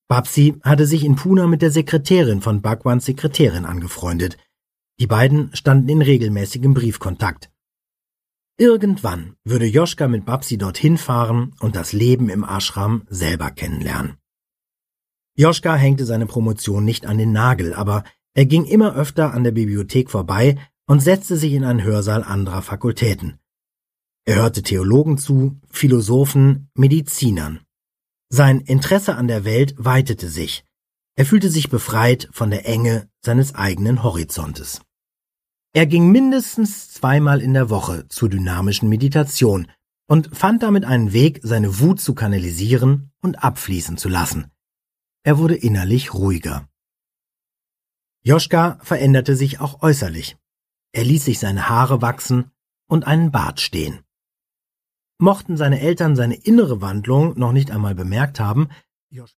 Babsi hatte sich in Pune mit der Sekretärin von Bhagwans Sekretärin angefreundet. Die beiden standen in regelmäßigem Briefkontakt. Irgendwann würde Joschka mit Babsi dorthin fahren und das Leben im Ashram selber kennenlernen. Joschka hängte seine Promotion nicht an den Nagel, aber er ging immer öfter an der Bibliothek vorbei und setzte sich in einen Hörsaal anderer Fakultäten. Er hörte Theologen zu, Philosophen, Medizinern. Sein Interesse an der Welt weitete sich. Er fühlte sich befreit von der Enge seines eigenen Horizontes. Er ging mindestens 2-mal in der Woche zur dynamischen Meditation und fand damit einen Weg, seine Wut zu kanalisieren und abfließen zu lassen. Er wurde innerlich ruhiger. Joschka veränderte sich auch äußerlich. Er ließ sich seine Haare wachsen und einen Bart stehen. Mochten seine Eltern seine innere Wandlung noch nicht einmal bemerkt haben,